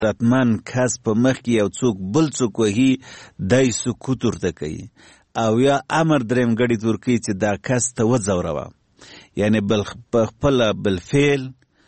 رتمن کس په مخ کې یو څوک بل څوک وهي دای سکوت ورته کوي او یا امر دریم ګړي ته ورکوي چې دا کس ته وځوروه، یعنی خپله بالفعل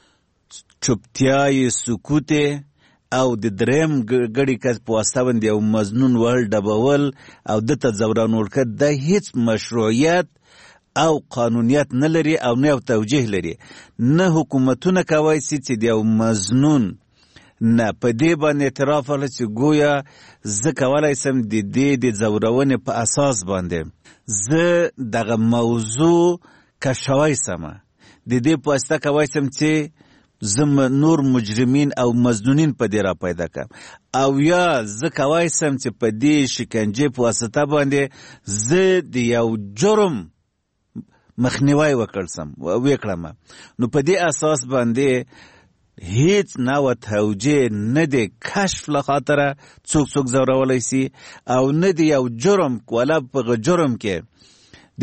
چوپتیای سکوت او د دریم ګړي کس په واسطه باندې یو مظنون وهل ډبول او دته ځوران ورکړه، دا هیڅ مشروعیت او قانونیت نه لري او نه یو توجیه لري. نه حکومتونه کولی سي چې د یو مظنون نه په دې باندې اعتراف وکړي چې گویا زه کولی سم د دې د ځورونې په اساس باندې زه دغه موضوع کشوی سمه، د دې په واسطه کولی سم چې زه نور مجرمین او مظنونین په دې را پیدا کړم، او یا زه کولی سم چې په دې شکنجې په واسطه باندې زه د یو جرم مخنیوی وکړم. نو په دې اساس باندې هیڅ نوع توجیه نه د کشف له خاطره څوک ځورولی سي او نه د یو جرم ولا په جرم کې د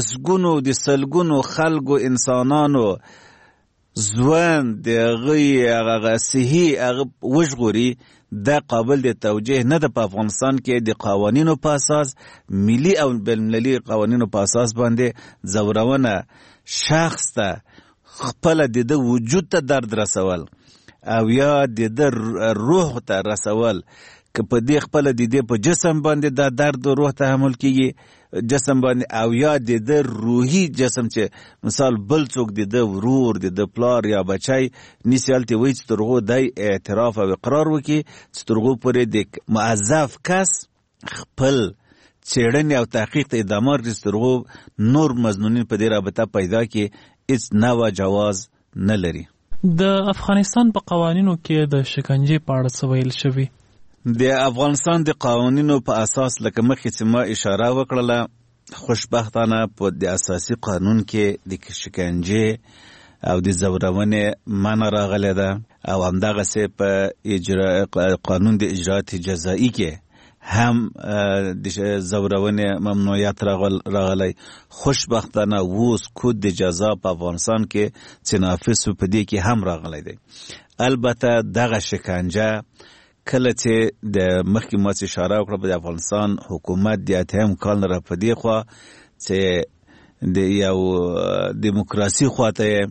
سلګونو خلکو انسانانو ژوند د هغه صحي هغه وژغوري، دا قابل د توجیه نه ده. په افغانستان کې د قوانینو په اساس، ملي او بین‌المللي قوانینو په اساس باندې ځورونه شخص ته خپله د ده وجود ته درد رسول او یا د ده روح ته رسول، که په دې خپله د دې په جسم باندې دا درد و روح تحمل کیږي جسم باندې، او یا د ده روحي جسم چې مثال بل څوک د ده ورور د ده پلار یا بچی نیسي هلته وایي چې تر هغو دی اعتراف او اقرار وکړي چې تر هغو پورې د معذف کس خپل څېړنې او تحقیق ته ادامه ورکړي چې تر هغو نور مظنونین په دې رابطه پیدا کړي هیڅ نوع جواز نه لري. د افغانستان په قوانینو کې د شکنجې په اړه څه ویل شوي؟ د افغانستان د قوانینو په اساس لکه مخکې چې ما اشاره وکړله، خوشبختانه په د اساسي قانون کې د شکنجې او د ځورونې منع راغلی ده او همدغسې په قانون د اجرات جزایي کې هم د ځورونې ممنوعیت راغلی. خوشبختانه اوس کود د جزا په افغانستان کې چې نافذ په دې کې هم راغلی دی. البته دغه شکنجه کله چې د مخکې ما چې اشاره وکړه په د افغانستان حکومت د اتهم کال نه را په دې خوا چې د یو دیموکراسي خواته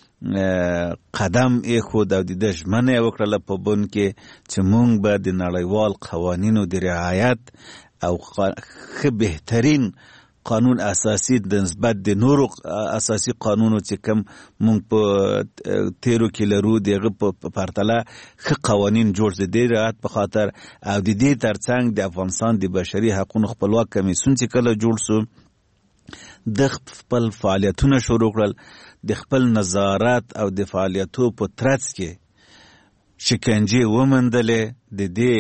قدم ایښود او د ده ژمنه یې وکړله په بن کې چې موږ به د نړیوال قوانینو د رعایت او ښه بهترین قانون اساسی د نسبت د نورو اساسی قانونو چې کوم موږ په تیرو کې لرو دغه په پرتله ښه قوانین جوړ دي د رعایت په خاطر، او د دې ترڅنګ د افغانستان د بشري حقوقو خپلواک کمیسیون چې کله جوړ سو د خپل فعالیتونه شروع کړل، د خپل نظارت او د فعالیتو په ترڅ کې شکنجې ومندلې، د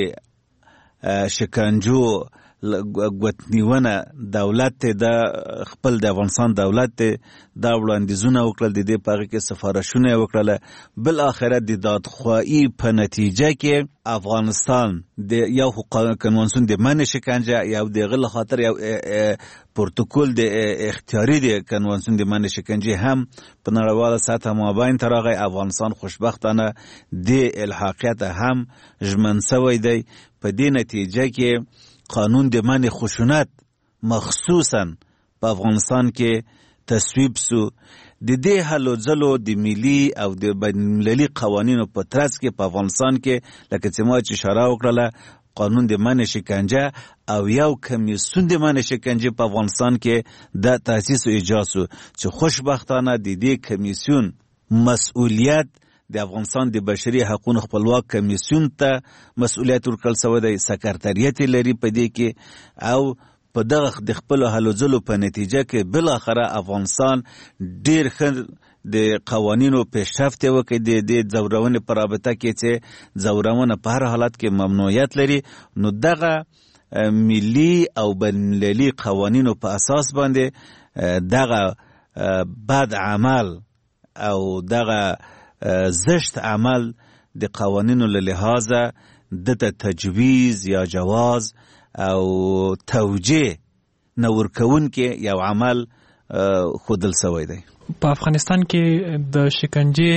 دې شکنجو ګوتنیونه دولت ته د خپل د افغانستان دولت ته دا وړاندیزونه وکړل، د دې په هغه کې سفارشونه یې وکړله. بالاخره د دادخواهي په نتیجه کې افغانستان د یو کنوانسیون د منع شکنجه یو د هغه له خاطر یو پروتوکول د اختیاري د کنوانسیون د منع شکنجې هم په نړیواله سطح مابین ته راغی. افغانستان خوشبختانه د الحاقیت هم ژمن سوی دی. په دې نتیجه کې قانون د منع خشونت مخصوصا په افغانستان کې تصویب سو. د دې هلو ځلو د ملي او د بین‌المللي قوانینو په ترڅ کې په افغانستان کې لکه چې ما چې اشاره وکړله قانون د منع شکنجه او یو کمیسیون د منع شکنجه په افغانستان کې د تاسیس او ایجاد سو چې خوشبختانه د دې کمیسیون مسؤلیت د افغانستان د بشري حقوقو خپلواک کمیسیون ته مسؤلیت ورکړل شوی دی، سکرټریت لري په دې کې، او په دغه د خپل هلو ځلو په نتیجه کې بالاخره افغانستان ډیر ښه د قوانینو پیشرفت وکړي د ځورونې په رابطه کې چې ځورونه په هر حالت کې ممنوعیت لري. نو دغه ملي او بین‌المللي قوانینو په اساس باندې دغه بد عمل او دغه زشت عمل د قوانینو له لحاظه دته تجویز یا جواز او توجیه نه ورکوونکی یو عمل ښودل سوی دی. په افغانستان کې د شکنجې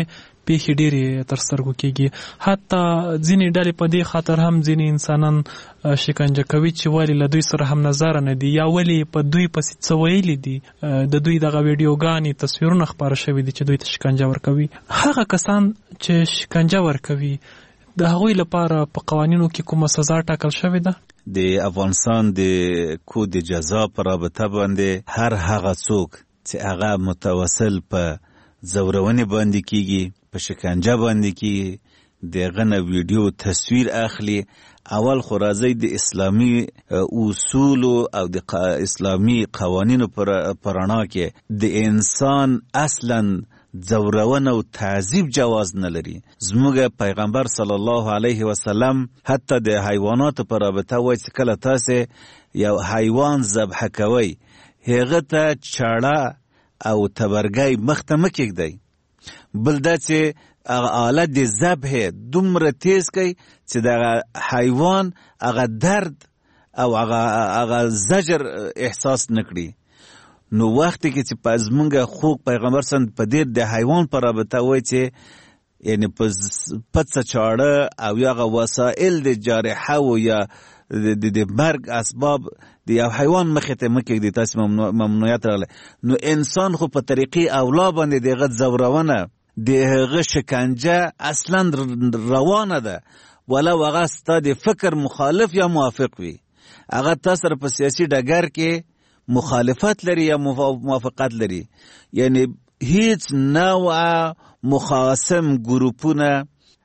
پیښې ډېرې تر سترګو کېږي. حتی ځینې ډلې په دې خاطر هم ځینې انسانان شکنجه کوي چې ولې له دوی سره هم نظر نه دي یا ولې په دوی پسې څه ویلي دي. د دوی دغه ویډیوګانې تصویرونه خپاره شوي دي چې دوی ته شکنجه ورکوي. هغه کسان چې شکنجه ورکوي د هغوی لپاره په قوانینو کې کومه سزا ټاکل شوې ده؟ د افغانستان د کود جزا په رابطه باندې هر هغه څوک چې هغه متوسل په زورونې باندې کیږي، په شکنجه باندې کیږي، دغه نه ویډیو تصویر اخلي، اول خو راځي د اسلامي اصولو او د اسلامي قوانینو پر رڼا کې د انسان اصلا زورونه او تعذیب جواز نه لري. زموږ پیغمبر صلی الله علیه وسلم حتی د حیواناتو پر رابطه وایي چې کله تاسو یو حیوان ذبح کوئ هغه ته چاړه او تبرګی مخ ته مه کږدئ. بل دا چې هغه آله د ذبح دومره تیز کوي چې د حیوان هغه درد او هغه زجر احساس نکړي. نو وختی کې چې په زمونږ خوږ پیغمبر سند په دې د حیوان پر رابطه وایي چې یعنی په څه چاړه او یا هغه وسایل د جارحه و یا د مرګ اسباب د یو حیوان مخې ته مه کږدئ، تاسې ممنوعیت راغلی. نو انسان خو په طریقې اولا باندې د هغه زورونه د هغه شکنجه اصلا روانه ده، ولو هغه ستا د فکر مخالف یا موافق وي. هغه تا سره په سیاسي ډګر کې مخالفت لري یا موافقت لري، یعنی هیڅ نوع مخاصم ګروپونه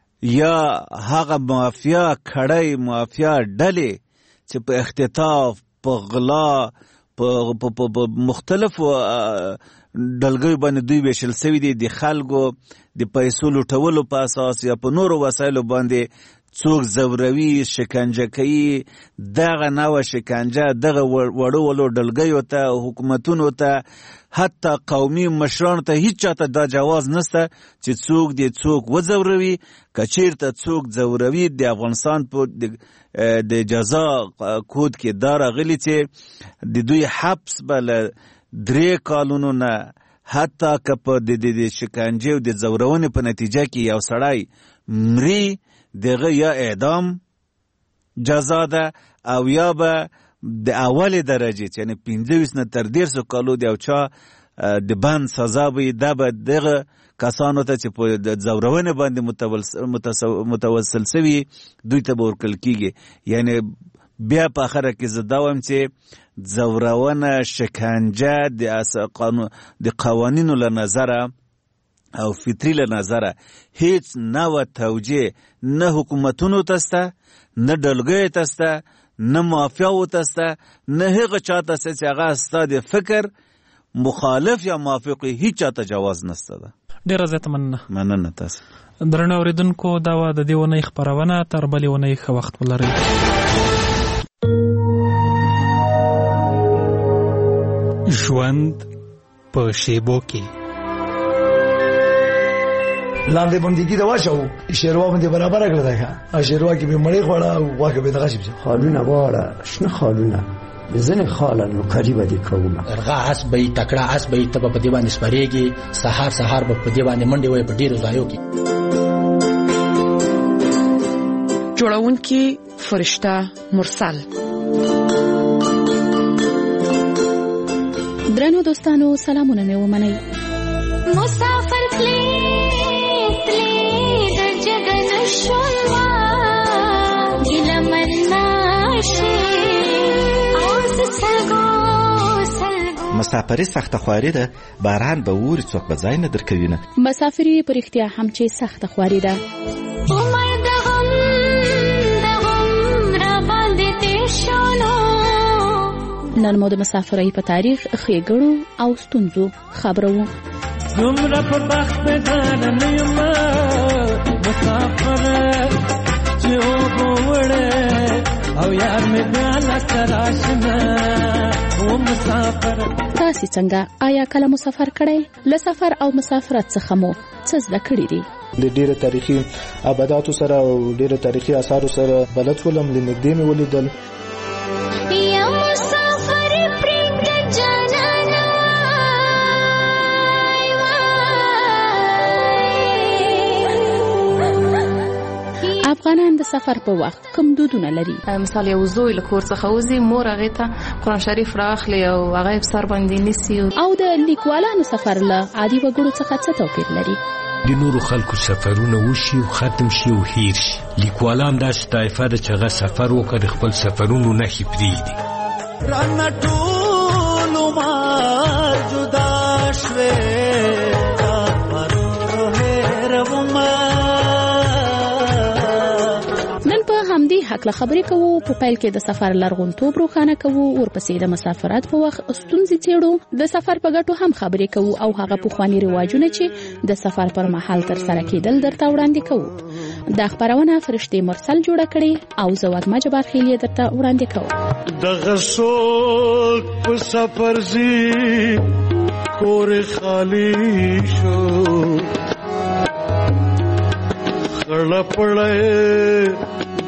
یا هغه مافیا کړی مافیا ډلې چې په اختطاف، په غلا، په مختلفو ډلګیو باندې دوی ویشل سوي دي، د خلکو د پیسو لوټولو په اساس یا په نورو وسایلو باندې څوک زوروي، شکنجه کوي. دغه نوع شکنجه دغه وړو ډلګیو ته، حکومتونو ته، حتی قومي مشرانو ته هیڅ چاته دا جواز نسته چې څوک دې څوک وزوروي. که چیرته څوک زوروي د افغانستان په د جزا کود کې دا راغلي چې د دوی حبس به له 3 کالونو نه حتی که په د شکنجې او د زورونې په نتیجه کې یو سړی مري دغه یا اعدام جزا ده او یا به د اول درجه یعنی 25 نه تر 150 کالو د یو چا د بند سزا وي. دا به دغه کسانو ته چې په د زورونې باندې متوسل سوي دوی ته به ورکړل کیږي. یعنی بیا په اخره کې زه دا وایم چې زورونه، شکنجه د قوانینو له نظره او فطری له نظره هیڅ نوع توجیه نه حکومتونو ته سته، نه ډلګیو ته سته، نه مافیاو ته سته، نه هغه چا ته سته چې هغه ستا د فکر مخالف یا موافق هیڅ چاته جواز نسته ده. ډېره زیاته مننه تاسو. درنو اورېدونکو، دا وه د دې اونۍ خپرونه. تر بلې اونۍ ښه وخت ولرئ. ژوند په شیبو کې لاندې بندګي دا واچو شیروا باندې برابر کړل دا شیروا کې به مړی خوړه او واګه به دغه شي خالونه واړه شنه خالونه ځنه خالن نو قریبه دي کومه ارغا اس به تکړه اس به ته په دې باندې سپریږي سحر به په دې باندې منډي وي په ډیرو ځایو کې. جوړونکي فرشته مرسل. درنو دوستانو، سلامونه مې ومنئ. مسافر مسافری سخت خواری ده، باران به ووري څوک به ځای نه درکوي نه. مسافری پر اختیا هم چې سخت خواری ده. نن مو د مسافرۍ په تاریخ، ښېګړو او ستونزو خبرو. دومره په بخت بدانه نه یم مسافر چې وګوړې او یار مې بیا لکه راشنه و مسافر. تاسې څنګه؟ آیا کله مسافر کړی؟ له سفر او مسافرت څخه مو څه زده کړي دي؟ د ډیره تاریخي آباداتو سره او ډیره تاریخي آثارو سره بلد ولم، له نږدې مې ولیدل. افغانان د سفر په وخت کوم دودونه لري. مثال یو زوی له کور څخه وځي، مور هغه ته قرآن شریف راخلي او هغه په سر باندې نیسي. او د لیکوالانو سفر له عادي وګړو څخه څه توپیر لري؟ د نورو خلکو سفرونه وشي او ختم شي او هیر شي. لیکوالان داسې طایفه ده چې هغه سفر وکړي، د خپل سفرونو نښې پرېږدي. رانه ټول عمر جدا شوې حق له خبرې کوو. په پیل کې د سفر لرغونتوب روښانه کوو، ورپسې د مسافرت په وخت ستونزې څېړو، د سفر په ګټو هم خبرې کوو او هغه پخواني رواجونه چې د سفر پر مهال ترسره کېدل درته وړاندې کوو. دا خپرونه فرشتې مرسل جوړه کړې او زه وږمه جبار خیل یې درته وړاندې کوم. دغه څوک په سفر ځي کور خالی شو، خړه پړه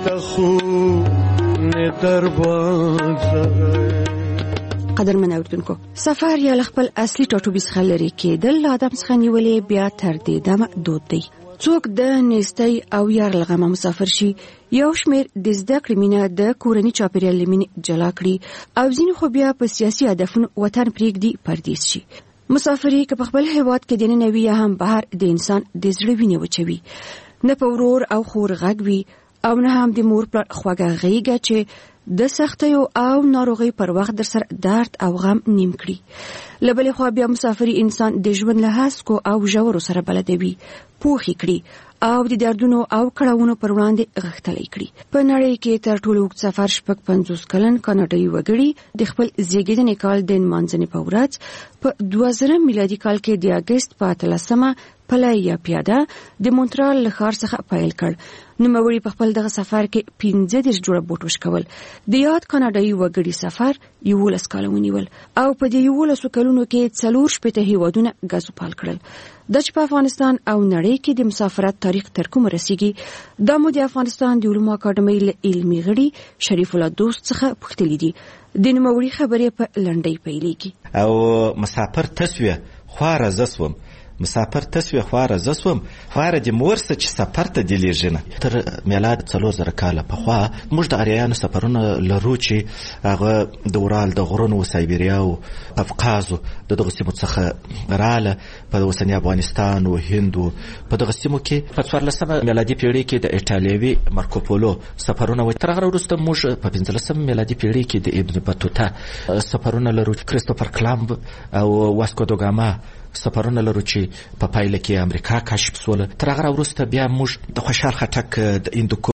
قدرمن اوریدونکو، سفر یا خپل اصلي ټاټوبي څخه لرې کېدل له آدم څخه نیولې بیا تر دې دمه دود دی. څوک د نیستۍ او یار له غمه مسافر شي، یو شمېر د زده کړې مینه د کورني چاپېریال له مینې جلا کړي او ځینې خو بیا په سیاسي هدفونو وطن پرېږدي پردیس شي. مسافري که په خپل هېواد کې دننه وي یا هم بهر، د انسان د زړه وینې وچوي. نه په ورور او خور غږ وي او نه هم د مور پلار خوږه غېږه چې د سختیو او ناروغۍ پر وخت در سره درد او غم نیم کړي. له بلې خوا بیا مسافري انسان د ژوند له هسکو او ژورو سره بلدوي، پوښي کړي او د دردونو او کړاوونو پر وړاندې غښتلی کړي. په نړۍ کې تر ټولو اوږد سفر 50 کلن کاناډایي وګړي د خپل زیږیدنې کال د نمانځنې په ورځ په 2000 میلادي کال کې د اګست په 13 پلی یا پیاده د مونټرال له ښار څخه پیل کړ. نوموړي په خپل دغه سفر کې 15 جوړه بوټ وشکول. د یاد کاناډایي وګړي سفر 11 کاله ونیول او په دې 11 کلونو کې 4 هیوادونه ګازوپال کړل. د چې په افغانستان او نړۍ کې د مسافرت تاریخ تر کومه رسیږي، دا مو د افغانستان د علومو اکاډمۍ له علمي غړي شریف الله دوست څخه پوښتلي دي. د نوموړي خبرې په لنډۍ پیلېږي. او مسافر تسویه خواره زسوم، مسافر تسویه خواره زسوم، خواره د مورسه چې سفر ته دی لیږنه. تر میلاد 4000 کاله پخوا موږ د اریانو سفرونه لرو چې هغه د اورال د غرونو سایبریا او قفقازو د دغه سیمو څخه رااله په اوسنی افغانستان او هند. په دغه سیمو کې په 14 میلادي پیړۍ کې د ایټالوي مارکوپولو سفرونه و. تر هغه وروسته موږ په 15 میلادي پیړۍ کې د ابن بطوطه سفرونه لرو، کریستوفر کلمب او واسکو دا ګاما سفرونه لرو چې په پایله کې امریکا کشف شول. تر هغه وروسته بیا موږ د خوشحال خټک د